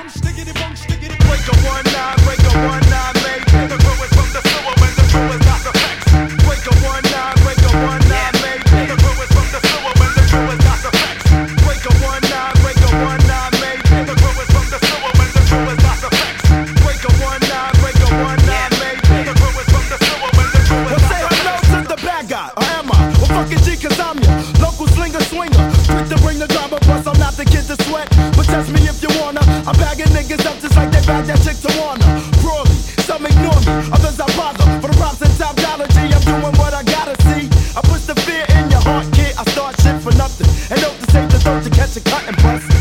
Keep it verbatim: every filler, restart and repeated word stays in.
bum, stickity bum, stickity. Break a one nine, break a one nine, mate. The crew is from the sewer and the crew is not the facts. Break a one nine, break a one nine, mate. The crew is from the sewer and the crew is not the facts. Break a one nine, break a one nine, mate. The crew is from the sewer and the crew is not the facts. Break a one nine, break a one nine, mate. The crew is from the sewer and the crew is not the facts. Well, say hello to the bad guy, or am I? Well, fucking G, cause I'm your local slinger swinger. Quick to bring the drama, plus I'm not the kid to sweat. But test me if you wanna. I'm bagging niggas up just like they bag that chick to wanna. Broadly, some ignore me, others I bother. For the props and topology, I'm doing what I gotta see. I push the fear in your heart, kid. I start shit for nothing. And hope to save the throat to catch a cut and bust.